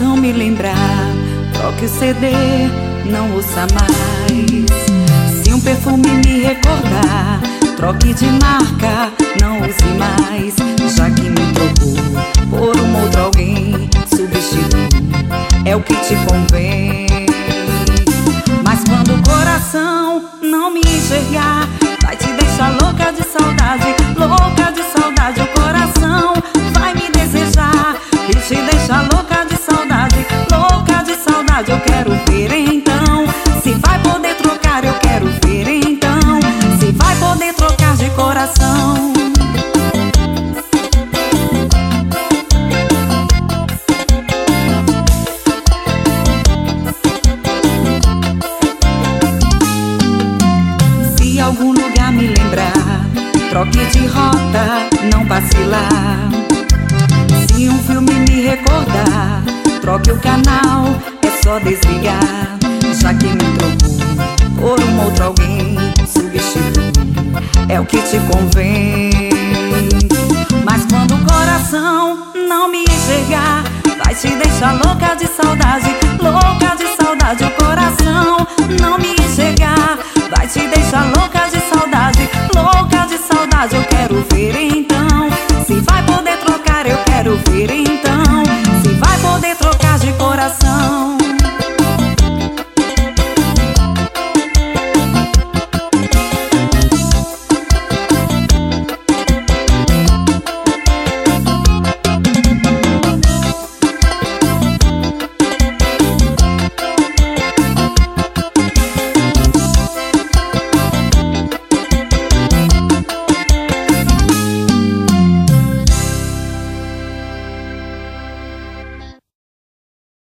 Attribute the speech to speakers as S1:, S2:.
S1: coração me lembrar, troque o CD, não ouça mais. Se um perfume me recordar, troque de marca, não use mais. Já que me trocou por um outro alguém, substitui, é o que te convém. Mas quando o coração não me enxergar, vai te deixar louca de saudade, louca de saudade. O coração vai me desejar e te deixar louca de saudade, louca de saudade. Eu quero ver então se vai poder trocar, eu quero ver então se vai poder trocar de coração. Se algum lugar me lembrar, troque de rota, não vacilar. Se um filme me recordar, troque o canal, é só desligar. Já que me trocou por um outro alguém, substitui, é o que te convém. Mas quando o coração não me enxergar, vai te deixar louca de saudade, louca de saudade. O coração não me enxergar, vai te deixar louca de saudade, louca de saudade. Eu quero ver então